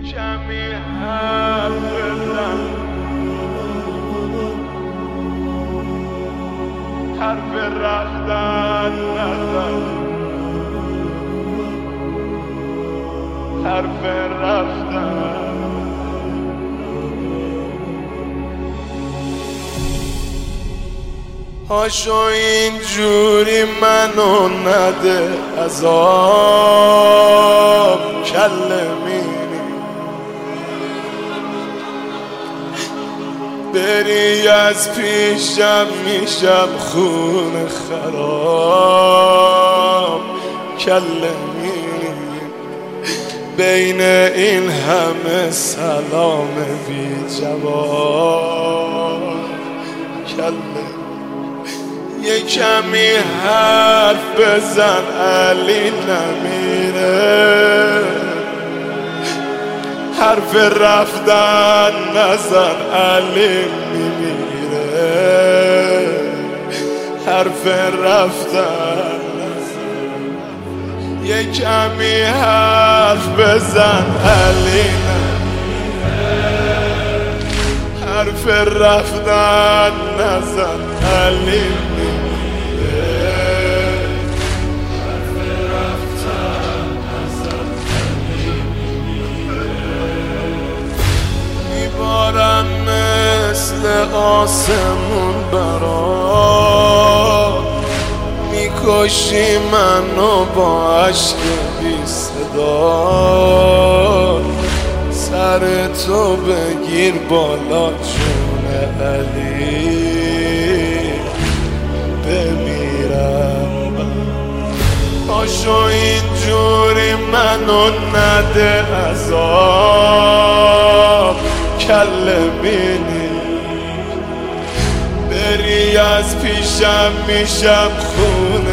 کمی حرف بزن، حرف رفتن نزن، حرف رفتن. هاشو اینجوری منو نده عذاب کلمینی، بری از پیشم میشم خون خراب کلمینی. بین این همه سلام بی جواب کلمینی. یه کمی حرف بزن علی نمیره، حرف رفتن نزن علی میمیره، حرف رفتن نزن. یه کمی حرف بزن علی نمیره، حرف رفتن نزن علی مثل آسمون برات، میکشی منو با عشق بی صدا. سر تو بگیر بالا جون علی بمیرم. پاشو اینجوری منو نده عذاب کلمینی، بری از پیشم میشم خون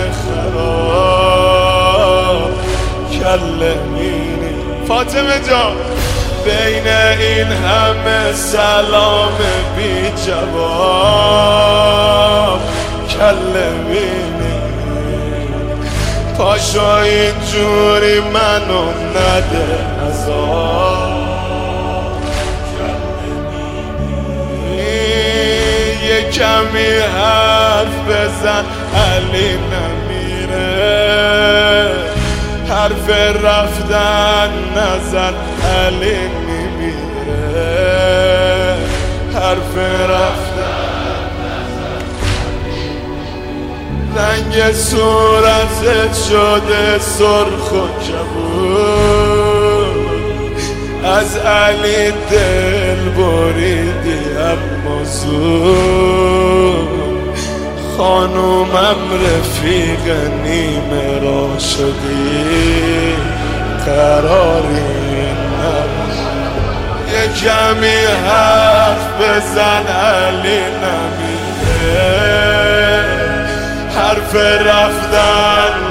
خراب کلمینی. فاطمه جان بین این همه سلام بی جواب کلمینی، پاشو اینجوری منو نده عذاب. کمی حرف بزن علی نمیره، حرف رفتن نزن علی میمیره، حرف رفتن نزن. رنگ صورتت شده سرخ و کبود، از علی دل بریدی اما زود. خانومم رفیق نیمه را شدی قراری نبود. یه کمی حرف بزن علی نمیره، حرف رفتن